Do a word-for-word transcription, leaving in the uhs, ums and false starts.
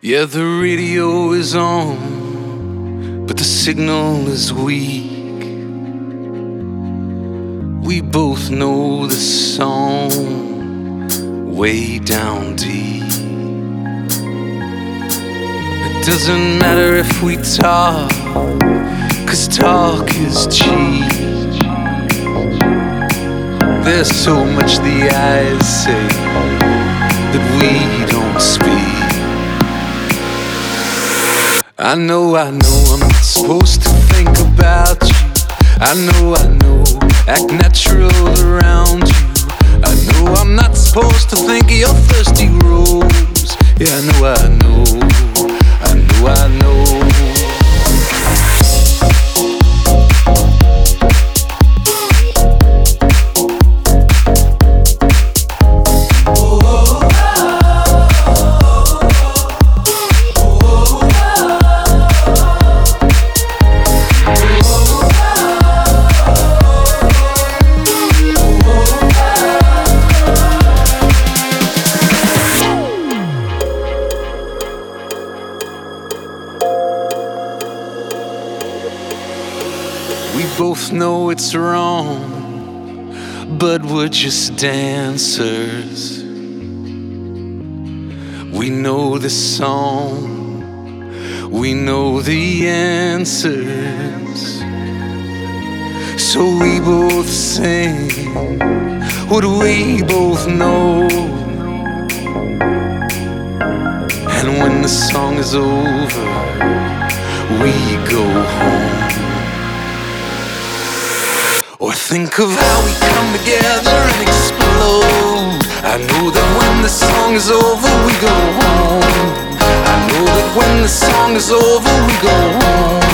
Yeah, the radio is on, but the signal is weak. We both know the song way down deep. It doesn't matter if we talk, 'cause talk is cheap. There's so much the eyes say that we don't speak. I know, I know I'm not supposed to think about you. I know, I know, act natural around you. I know I'm not supposed to think of your thirsty rose. Yeah, I know, I know, I know, I know. We both know it's wrong, but we're just dancers. We know this song, we know the answers. So we both sing what we both know. And when the song is over, we go home. Or think of how we come together and explode. I know that when the song is over, we go home. I know that when the song is over, we go home.